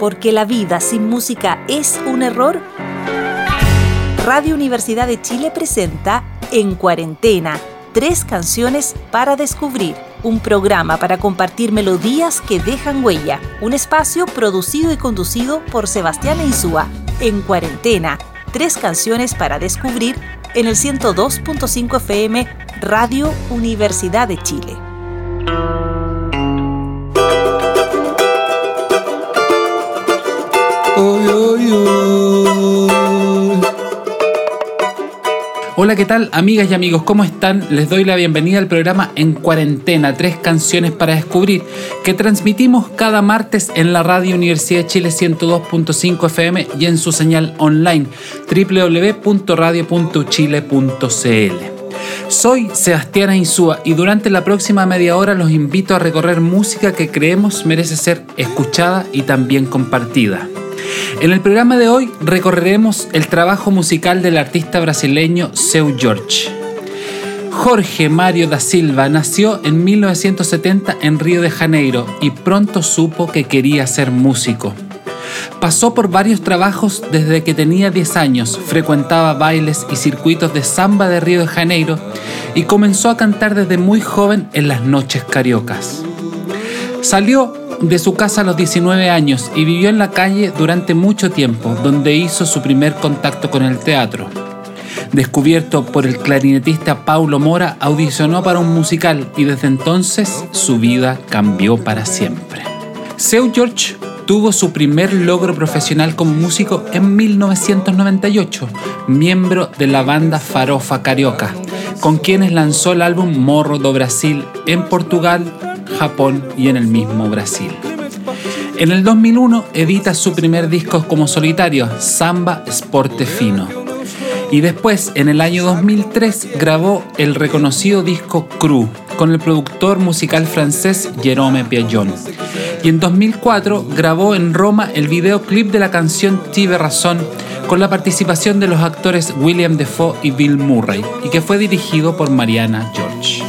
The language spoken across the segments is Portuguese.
porque la vida sin música es un error? Radio Universidad de Chile presenta En Cuarentena, 3 canciones para descubrir. Un programa para compartir melodías que dejan huella. Un espacio producido y conducido por Sebastián Insúa. En Cuarentena, 3 canciones para descubrir en el 102.5 FM Radio Universidad de Chile. Hola, ¿qué tal, amigas y amigos? ¿Cómo están? Les doy la bienvenida al programa En Cuarentena, 3 canciones para descubrir, que transmitimos cada martes en la Radio Universidad de Chile 102.5 FM y en su señal online www.radio.chile.cl. Soy Sebastián Insúa y durante la próxima media hora los invito a recorrer música que creemos merece ser escuchada y también compartida. En el programa de hoy recorreremos el trabajo musical del artista brasileño Seu Jorge. Jorge Mário da Silva nació en 1970 en Río de Janeiro y pronto supo que quería ser músico. Pasó por varios trabajos desde que tenía 10 años, frecuentaba bailes y circuitos de samba de Río de Janeiro y comenzó a cantar desde muy joven en las noches cariocas. Salió de su casa a los 19 años y vivió en la calle durante mucho tiempo, donde hizo su primer contacto con el teatro. Descubierto por el clarinetista Paulo Moura, audicionó para un musical y desde entonces su vida cambió para siempre. Seu Jorge tuvo su primer logro profesional como músico en 1998, miembro de la banda Farofa Carioca, con quienes lanzó el álbum Morro do Brasil en Portugal, Japón y en el mismo Brasil. En el 2001 edita su primer disco como solitario, Samba Esporte Fino. Y después, en el año 2003, grabó el reconocido disco Cru con el productor musical francés Jérôme Piajon. Y en 2004 grabó en Roma el videoclip de la canción Tive Razón con la participación de los actores William Dafoe y Bill Murray y que fue dirigido por Mariana George.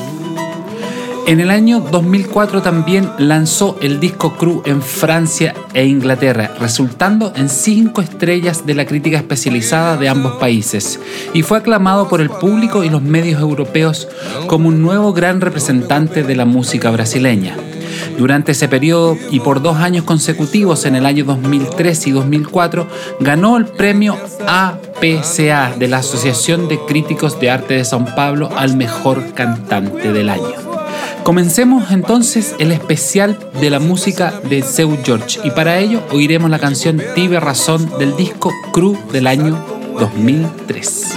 En el año 2004 también lanzó el disco Cru en Francia e Inglaterra, resultando en 5 estrellas de la crítica especializada de ambos países, y fue aclamado por el público y los medios europeos como un nuevo gran representante de la música brasileña. Durante ese periodo y por 2 años consecutivos, en el año 2003 y 2004, ganó el premio APCA de la Asociación de Críticos de Arte de São Paulo al mejor cantante del año. Comencemos entonces el especial de la música de Seu Jorge y para ello oiremos la canción Tive Razón del disco Cru del año 2003.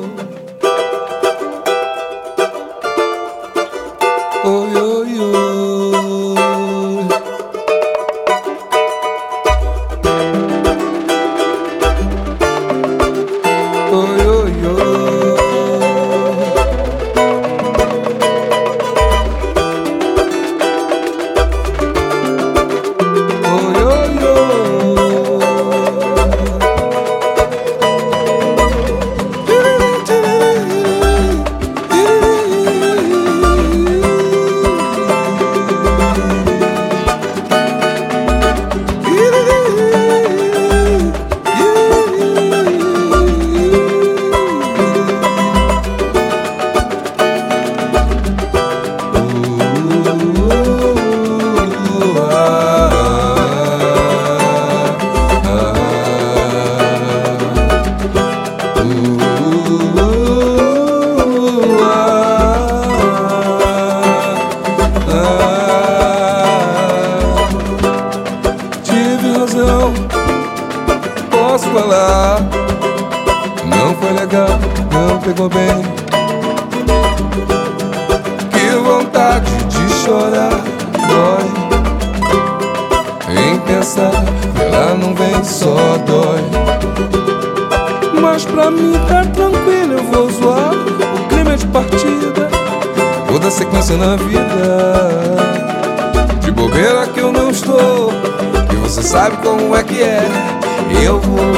Na vida de bobeira que eu não estou, e você sabe como é que é. Eu vou,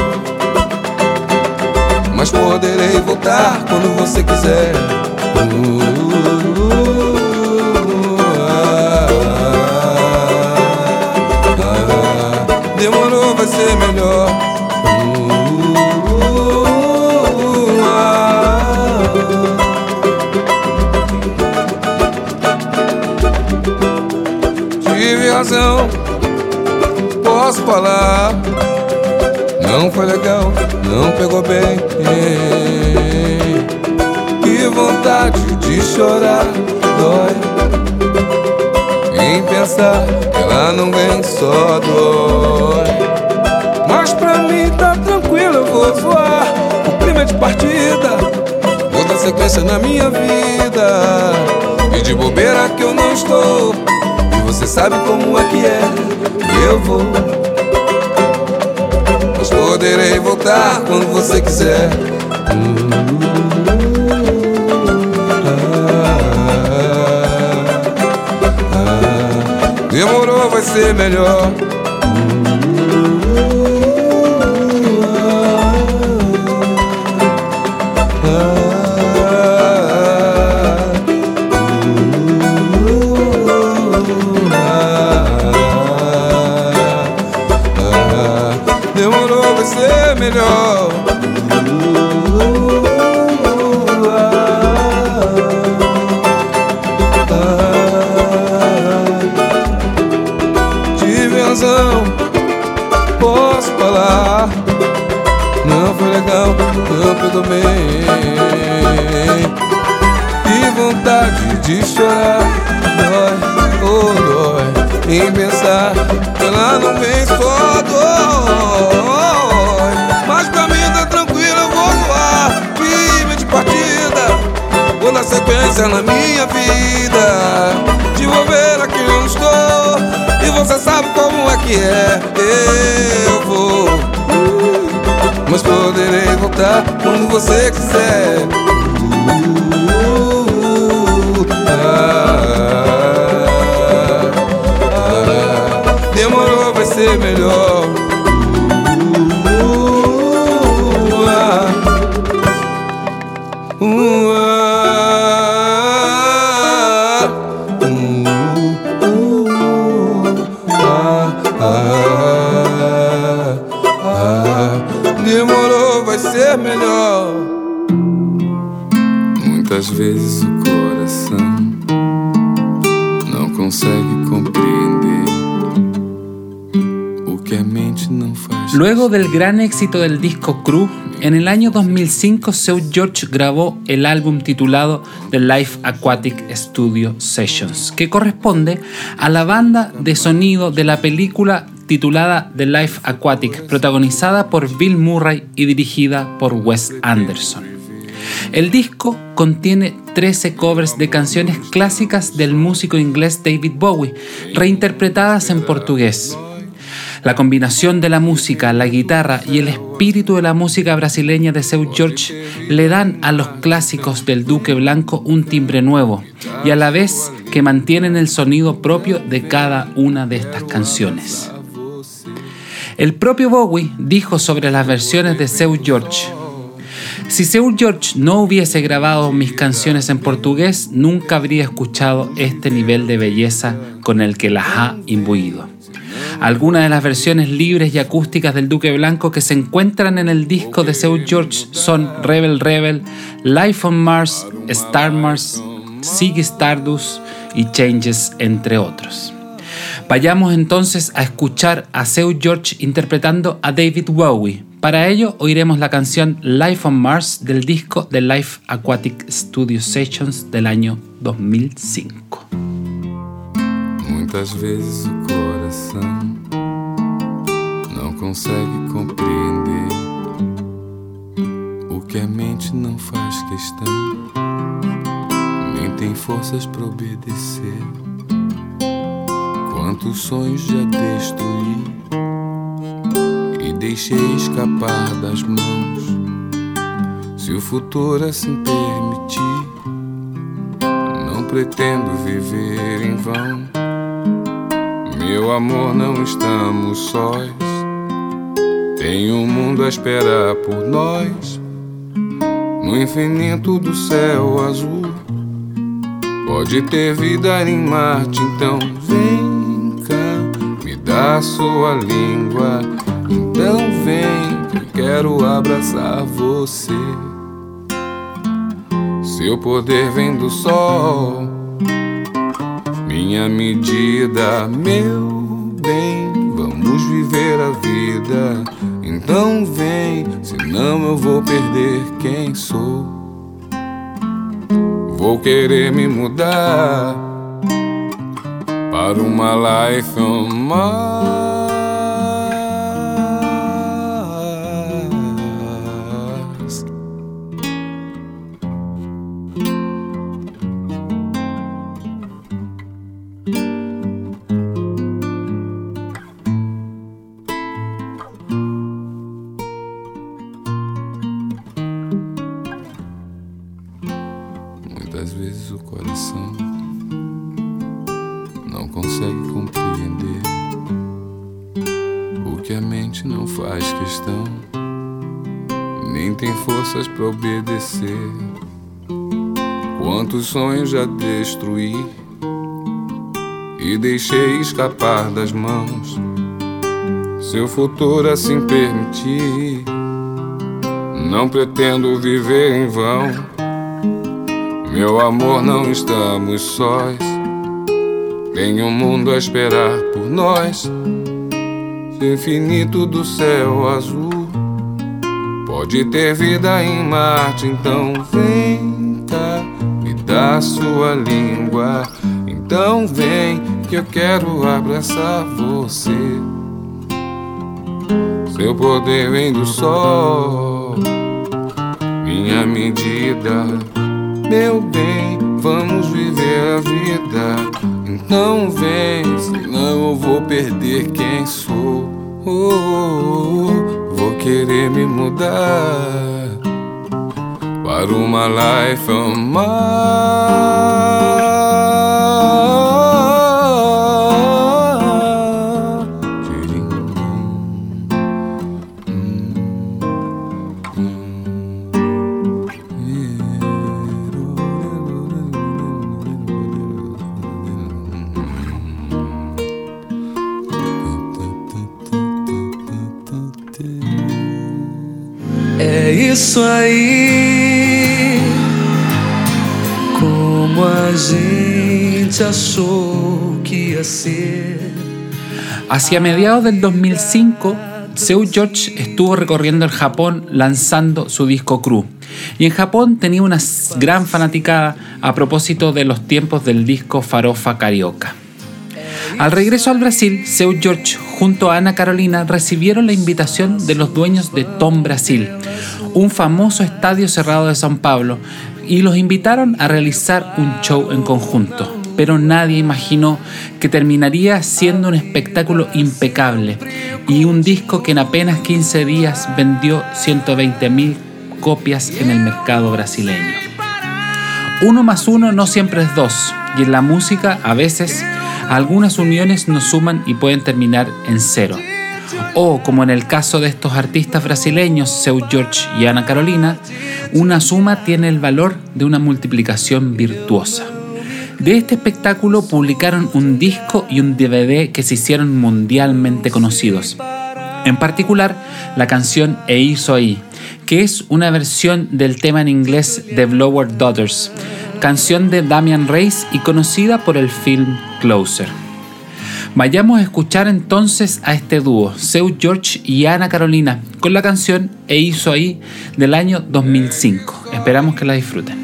mas poderei voltar quando você quiser. Demorou melhor. Tive razão, posso falar. Não foi legal, não pegou bem. Que vontade de chorar, dói em pensar que ela não vem, só dói. Mas pra mim tá tranquilo, eu vou voar. O clima é de partida, vou dar sequência na minha vida. E de bobeira que eu não estou, e você sabe como é que é. Eu vou, mas poderei voltar quando você quiser. Demorou, vai ser melhor. Demorou, vai ser melhor. Tive razão, posso falar. Não foi legal, não pegou bem. Que vontade de chorar, dói, oh dói em pensar que ela não vem, só dói. Mas pra mim tá tranquilo, eu vou voar. Clima de partida, vou dar sequência na minha vida. De bobeira que eu estou, e você sabe como é que é. Eu vou, mas poderei voltar quando você quiser. Demorou, vai ser melhor. Demorou, vai ser melhor. Muitas vezes o coração não consegue compreender o que a mente não faz. Luego del gran éxito del disco Crew, en el año 2005 Seu Jorge grabó el álbum titulado The Life Aquatic Studio Sessions, que corresponde a la banda de sonido de la película titulada The Life Aquatic, protagonizada por Bill Murray y dirigida por Wes Anderson. El disco contiene 13 covers de canciones clásicas del músico inglés David Bowie, reinterpretadas en portugués. La combinación de la música, la guitarra y el espíritu de la música brasileña de Seu Jorge le dan a los clásicos del Duque Blanco un timbre nuevo y a la vez que mantienen el sonido propio de cada una de estas canciones. El propio Bowie dijo sobre las versiones de Seu Jorge: si Seu Jorge no hubiese grabado mis canciones en portugués, nunca habría escuchado este nivel de belleza con el que las ha imbuido. Algunas de las versiones libres y acústicas del Duque Blanco que se encuentran en el disco de Seu Jorge son Rebel Rebel, Life on Mars, Star Mars, Ziggy Stardust y Changes, entre otros. Vayamos entonces a escuchar a Seu Jorge interpretando a David Bowie. Para ello oiremos la canción Life on Mars del disco The Life Aquatic Studio Sessions del año 2005. Muitas vezes o coração não consegue compreender o que a mente não faz questão, nem tem forças para obedecer. Quantos sonhos já destruí e deixei escapar das mãos. Se o futuro assim permitir, não pretendo viver em vão. Meu amor, não estamos sós, tem um mundo a esperar por nós. No infinito do céu azul, pode ter vida em Marte, então vem cá, me dá sua língua, então quero abraçar você. Seu poder vem do sol, minha medida, meu bem. Vamos viver a vida, então vem, senão eu vou perder quem sou. Vou querer me mudar para uma life on Mars. Muitas vezes o coração não consegue compreender o que a mente não faz questão, nem tem forças pra obedecer. Quantos sonhos já destruí e deixei escapar das mãos. Seu futuro assim permitir, não pretendo viver em vão. Meu amor, não estamos sós, tem um mundo a esperar por nós. O infinito do céu azul pode ter vida em Marte. Então vem cá, me dá sua língua. Então vem que eu quero abraçar você. Seu poder vem do sol, minha medida, meu bem, vamos viver a vida. Então vem, senão eu vou perder quem sou. Vou querer me mudar para uma life on Mars. É isso aí, como a gente achou que ia ser. Hacia mediados del 2005, Seu George estuvo recorriendo el Japón lanzando su disco Crew. Y en Japón tenía una gran fanaticada a propósito de los tiempos del disco Farofa Carioca. Al regreso al Brasil, Seu George junto a Ana Carolina recibieron la invitación de los dueños de Tom Brasil, un famoso estadio cerrado de São Paulo, y los invitaron a realizar un show en conjunto. Pero nadie imaginó que terminaría siendo un espectáculo impecable y un disco que en apenas 15 días vendió 120.000 copias en el mercado brasileño. 1 más 1 no siempre es 2, y en la música a veces algunas uniones no suman y pueden terminar en 0. O, como en el caso de estos artistas brasileños, Seu George y Ana Carolina, una suma tiene el valor de una multiplicación virtuosa. De este espectáculo publicaron un disco y un DVD que se hicieron mundialmente conocidos. En particular, la canción E Isso Aí, que es una versión del tema en inglés de Blower Daughters, canción de Damian Reis y conocida por el film Closer. Vayamos a escuchar entonces a este dúo, Seu George y Ana Carolina, con la canción E Isso Aí del año 2005. Esperamos que la disfruten.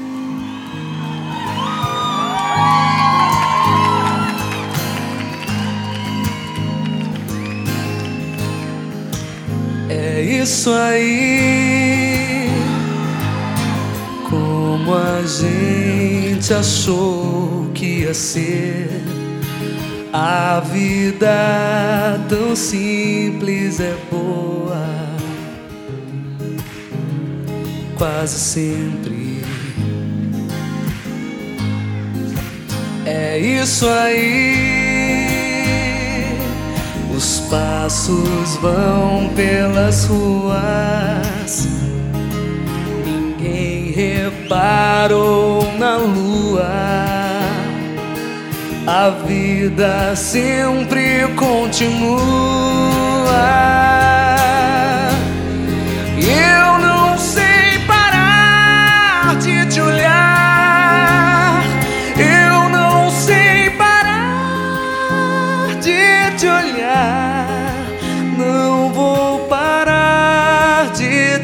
É isso aí, como a gente achou que ia ser. A vida tão simples é boa, quase sempre. É isso aí, os passos vão pelas ruas, ninguém reparou na lua. A vida sempre continua.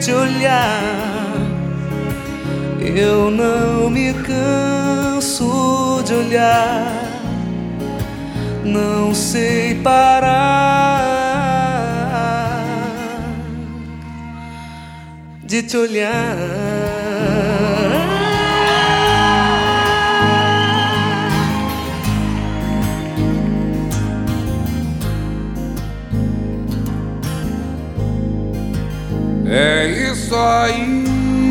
te olhar. Eu não me canso de olhar, não sei parar de te olhar. É isso aí.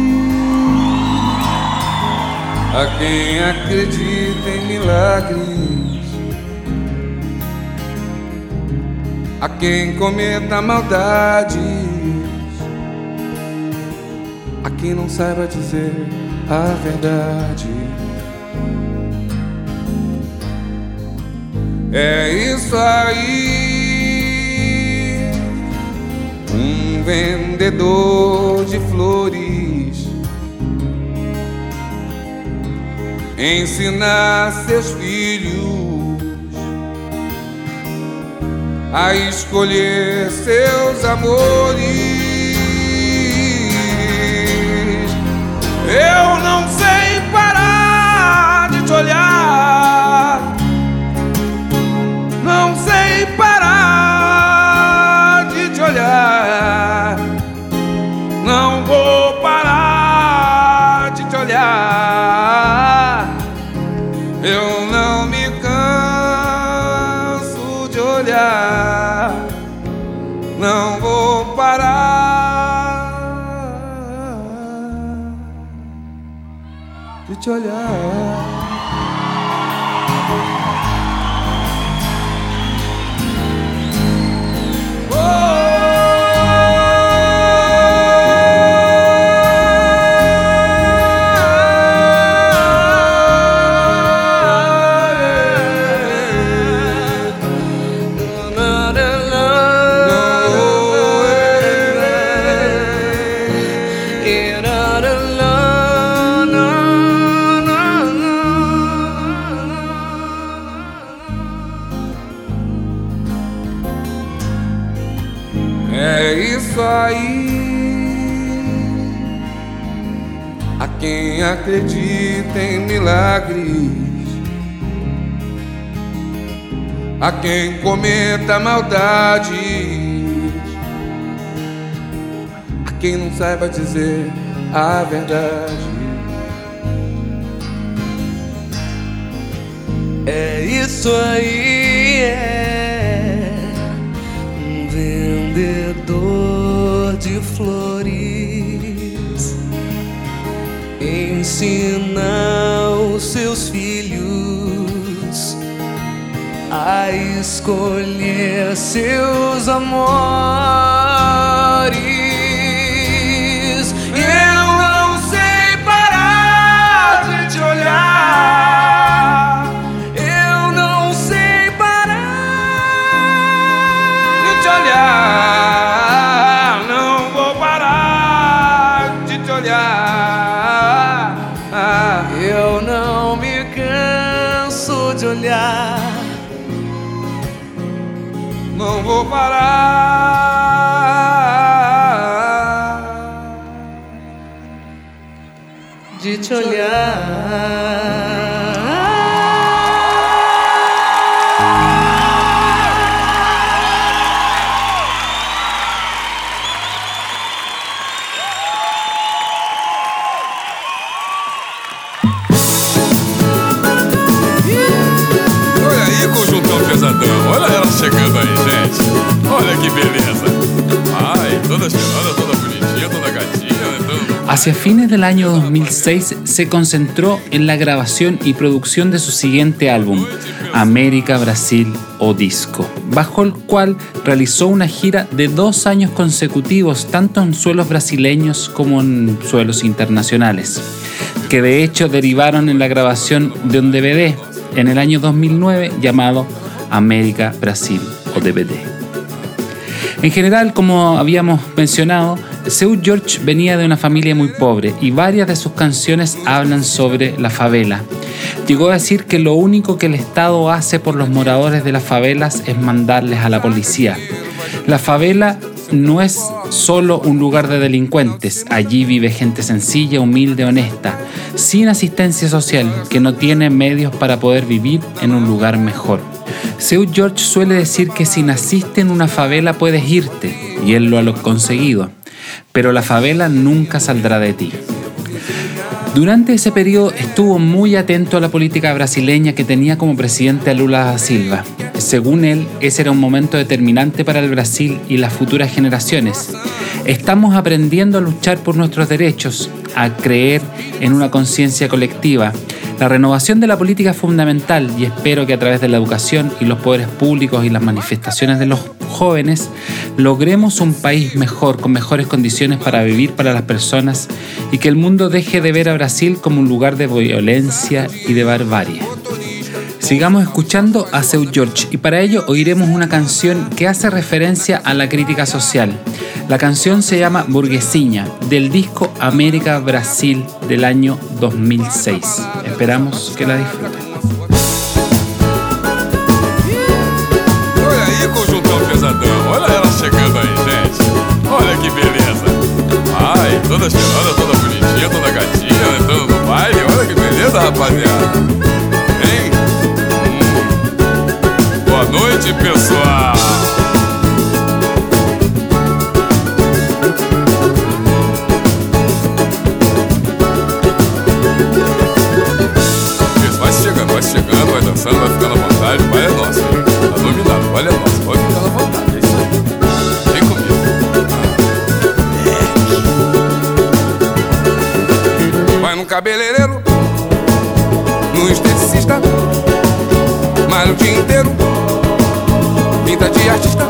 A quem acredita em milagres, a quem cometa maldades, a quem não saiba dizer a verdade. É isso aí. Um vendedor de flores ensinar seus filhos a escolher seus amores. Eu não sei parar de te olhar, não sei parar de te olhar, não vou parar de te olhar. Eu não me canso de olhar, não vou parar de te olhar. É isso aí. A quem acredita em milagres, a quem cometa maldades, a quem não saiba dizer a verdade. É isso aí, é um vendedor de flores ensina os seus filhos a escolher seus amores. Eu não sei parar de te olhar, eu não sei parar De te olhar, não vou parar de te olhar. eu não me canso de olhar, Não vou parar de te olhar. Olha aí, conjuntão pesadão. Olha ela chegando aí, gente. Olha que beleza. Ai, toda cheirosa, toda bonitinha, toda gatinha. Hacia fines del año 2006 se concentró en la grabación y producción de su siguiente álbum, América, Brasil o Disco, bajo el cual realizó una gira de 2 años consecutivos, tanto en suelos brasileños como en suelos internacionales, que de hecho derivaron en la grabación de un DVD en el año 2009 llamado América, Brasil o DVD. En general, como habíamos mencionado, Seu Jorge venía de una familia muy pobre y varias de sus canciones hablan sobre la favela. Llegó a decir que lo único que el Estado hace por los moradores de las favelas es mandarles a la policía. La favela no es solo un lugar de delincuentes. Allí vive gente sencilla, humilde, honesta, sin asistencia social, que no tiene medios para poder vivir en un lugar mejor. Seu Jorge suele decir que si naciste en una favela puedes irte, y él lo ha conseguido, pero la favela nunca saldrá de ti. Durante ese periodo estuvo muy atento a la política brasileña que tenía como presidente a Lula da Silva. Según él, ese era un momento determinante para el Brasil y las futuras generaciones. Estamos aprendiendo a luchar por nuestros derechos, a creer en una conciencia colectiva. La renovación de la política es fundamental y espero que a través de la educación y los poderes públicos y las manifestaciones de los jóvenes logremos un país mejor, con mejores condiciones para vivir para las personas y que el mundo deje de ver a Brasil como un lugar de violencia y de barbarie. Sigamos escuchando a Seu Jorge y para ello oiremos una canción que hace referencia a la crítica social. La canción se llama Burguesinha, del disco América Brasil del año 2006. Esperamos que la disfruten. Olha aí, conjuntão pesadão. Olha ela chegando aí, gente. Olha que beleza. Ai, toda cheirosa, toda bonitinha, toda gatinha, entrando no baile. Olha que beleza, rapaziada. Hein? Boa noite, pessoal. Isso, vai chegando, vai dançando, vai ficando à vontade. O baile é nosso, hein? Tá dominado, o baile é nosso, pode ficar à vontade. É isso aí. Vem comigo. Vai num cabeleireiro, num esteticista, malha o dia inteiro, pinta de artista,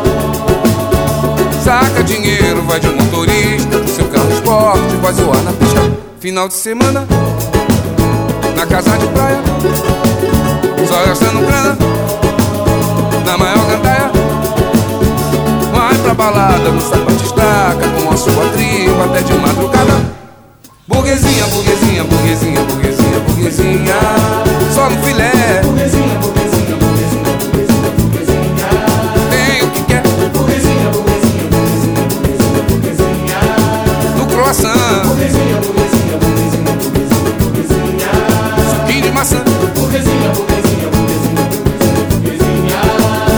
saca dinheiro, vai de motorista, do seu carro esporte, vai zoar na pista. Final de semana, na casa de praia, só gastando grana, na maior gandaia. Vai pra balada, no sapato estaca, com a sua tribo até de madrugada. Burguesinha, burguesinha, burguesinha, burguesinha, burguesinha, só no filé. Burguesinha, burguesinha, burguesinha, burguesinha, burguesinha, tem o que quer. Burguesinha, burguesinha, burguesinha, burguesinha, burguesinha, no croissant. Burguesinha, burguesinha, burguesinha, burguesinha, burguesinha, suquinho de maçã. Burguesinha, burguesinha, burguesinha, burguesinha, burguesinha.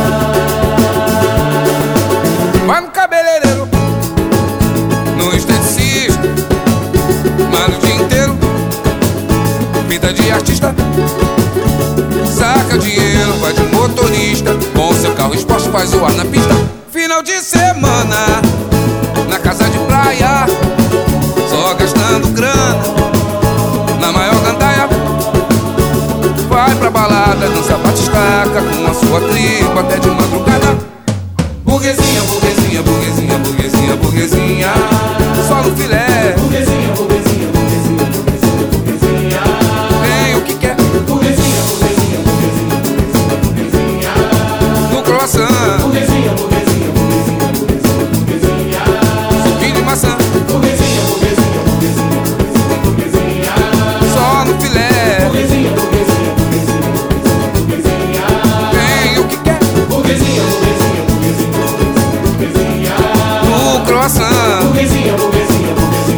Vai no cabeleireiro, no esteticista, malha o dia inteiro, vida de artista, saca dinheiro, vai de motorista, com seu carro esporte faz zoar na pista. Final de semana, na casa de praia, só gastando grana, na maior gandaia. Vai pra balada, dança bate-estaca, com a sua tribo até de madrugada. Burguesinha, burguesinha, burguesinha, burguesinha, burguesinha, só no filé. Burguesinha, burguesinha, burguesinha, burguesinha, burguesinha, tem o que quer. Burguesinha, burguesinha, burguesinha, burguesinha, burguesinha, no croissant. Burguesinha, burguesinha, burguesinha, burguesinha, burguesinha, suquinho de maçã. Burguesinha, burguesinha, burguesinha, burguesinha, burguesinha, só no filé. Burguesinha, burguesinha, burguesinha, burguesinha, burguesinha, tem o que quer. Burguesinha, burguesinha, burguesinha, burguesinha, burguesinha, no croissant. Burguesinha, burguesinha, burguesinha.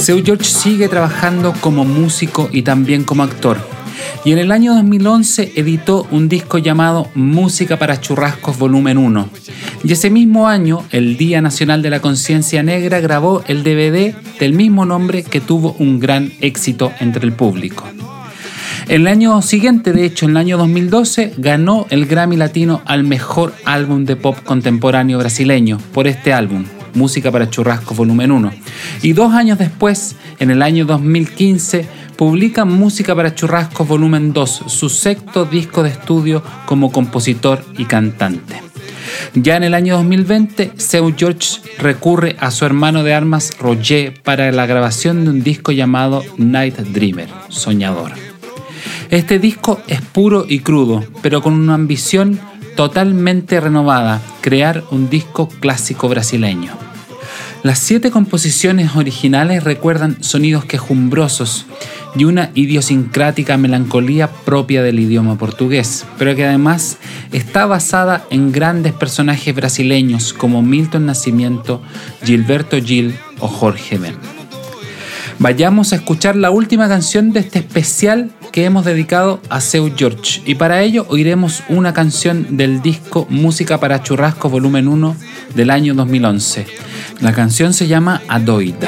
Seu Jorge sigue trabajando como músico y también como actor. Y en el año 2011 editó un disco llamado Música para Churrascos Volumen 1. Y ese mismo año, el Día Nacional de la Conciencia Negra, grabó el DVD del mismo nombre que tuvo un gran éxito entre el público. El año siguiente, de hecho, en el año 2012, ganó el Grammy Latino al mejor álbum de pop contemporáneo brasileño por este álbum, Música para Churrascos Volumen 1. Y 2 años después, en el año 2015, publica Música para Churrascos Volumen 2, su sexto disco de estudio como compositor y cantante. Ya en el año 2020, Seu Jorge recurre a su hermano de armas Roger para la grabación de un disco llamado Night Dreamer, Soñador. Este disco es puro y crudo, pero con una ambición totalmente renovada, crear un disco clásico brasileño. Las 7 composiciones originales recuerdan sonidos quejumbrosos y una idiosincrática melancolía propia del idioma portugués, pero que además está basada en grandes personajes brasileños como Milton Nascimento, Gilberto Gil o Jorge Ben. Vayamos a escuchar la última canción de este especial que hemos dedicado a Seu Jorge, y para ello oiremos una canción del disco Música para Churrascos Volumen 1 del año 2011. La canción se llama A Doida.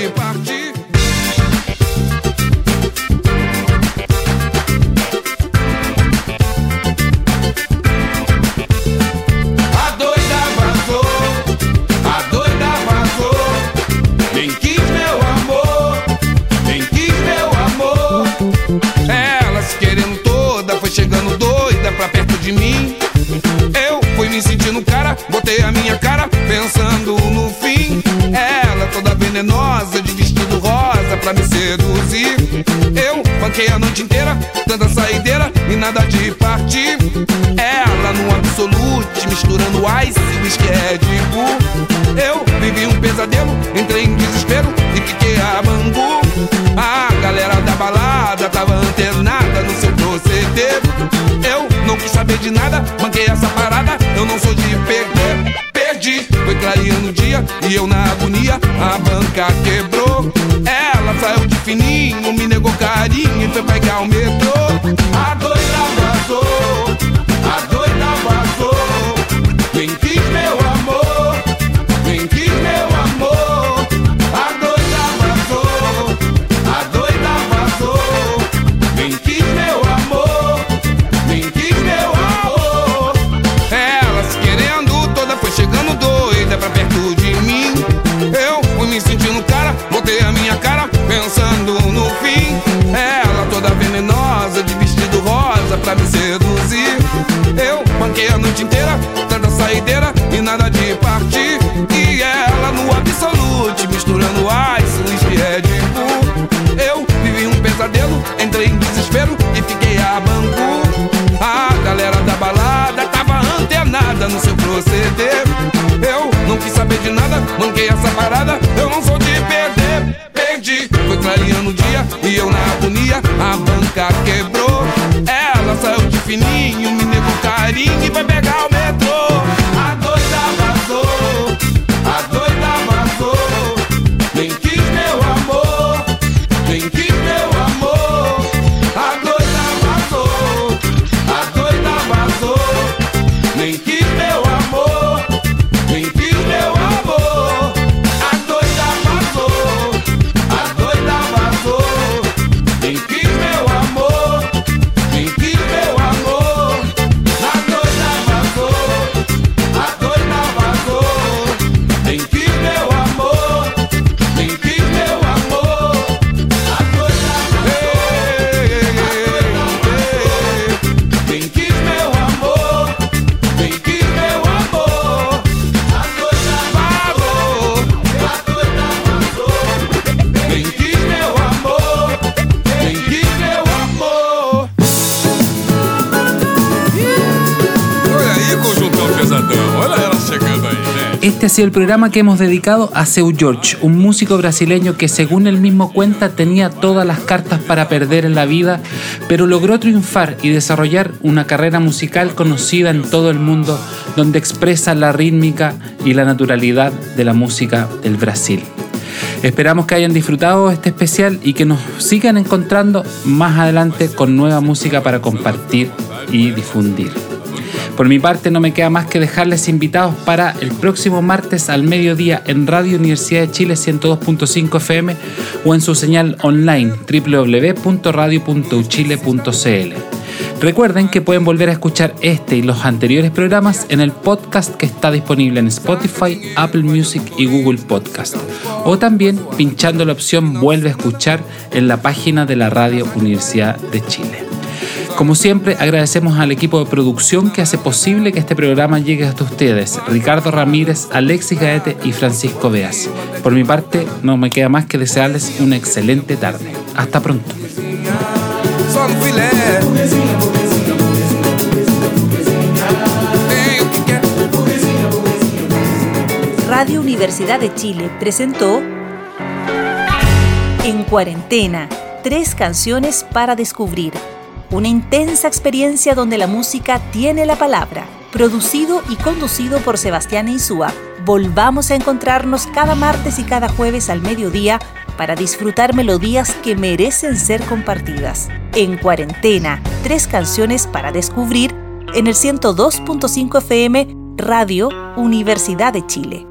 Chegando doida pra perto de mim. Eu fui me sentindo cara, botei a minha cara pensando no fim. Ela toda venenosa, de vestido rosa pra me seduzir. Eu banquei a noite inteira, tanta saideira e nada de partir. Ela no absolute, misturando ice e whisky Red Bull. Eu vivi um pesadelo, entrei em desespero e fiquei a bangu. A galera da balada tava antenada no seu proceder. Eu não quis saber de nada, banquei essa parada, eu não sou de perder. Perdi, foi clareando o dia e eu na agonia, a banca quebrou. Ela saiu de fininho, me negou carinho e foi pegar o metrô. A doida vazou, a doida vazou. Quem quis meu amor, quem quis meu amor. A doida vazou, a doida vazou. Quem quis meu amor, quem quis meu amor. Ela se querendo toda foi chegando doida pra perto de mim. Eu fui me sentindo cara, botei a minha cara pensando no fim. Ela toda venenosa, de vestido rosa pra me seduzir. Eu banquei a noite inteira, tanta saideira e nada de partir. E ela no absolute, misturando ice, whisky Red Bull. Eu vivi um pesadelo, entrei em desespero e fiquei a bangu. A galera da balada tava antenada no seu proceder. Eu não quis saber de nada, manquei essa parada, eu não sou de perder. Perdi, foi clareando o dia e eu na agonia, a banca quebrou. Ela saiu de fininho, me negou carinho e foi pegar o metrô. A doida vazou, a doida vazou. Nem quis meu amor, nem quis meu amor. A doida vazou, a doida vazou. Nem quis meu amor, nem quis meu amor. A doida vazou, a doida vazou. Nem quis meu amor, nem quis meu amor. A doida vazou, a doida vazou. Nem quis meu amor, nem quis meu amor. A doida vazou, nem quis meu amor, nem quis meu amor. A doida vazou, a doida vazou. Nem quis meu amor, nem quis meu amor. Olha aí, conjuntão pesadão. Olha ela chegando aí, gente. Este ha sido el programa que hemos dedicado a Seu Jorge, un músico brasileño que, según él mismo cuenta, tenía todas las cartas para perder en la vida, pero logró triunfar y desarrollar una carrera musical conocida en todo el mundo, donde expresa la rítmica y la naturalidad de la música del Brasil. Esperamos que hayan disfrutado este especial y que nos sigan encontrando más adelante con nueva música para compartir y difundir. Por mi parte, no me queda más que dejarles invitados para el próximo martes al mediodía en Radio Universidad de Chile 102.5 FM o en su señal online www.radio.uchile.cl. Recuerden que pueden volver a escuchar este y los anteriores programas en el podcast que está disponible en Spotify, Apple Music y Google Podcast, o también pinchando la opción Vuelve a escuchar en la página de la Radio Universidad de Chile. Como siempre, agradecemos al equipo de producción que hace posible que este programa llegue hasta ustedes: Ricardo Ramírez, Alexis Gaete y Francisco Beas. Por mi parte, no me queda más que desearles una excelente tarde. Hasta pronto. Radio Universidad de Chile presentó En Cuarentena, 3 canciones para descubrir. Una intensa experiencia donde la música tiene la palabra. Producido y conducido por Sebastián Insúa. Volvamos a encontrarnos cada martes y cada jueves al mediodía para disfrutar melodías que merecen ser compartidas. En Cuarentena, 3 canciones para descubrir en el 102.5 FM Radio Universidad de Chile.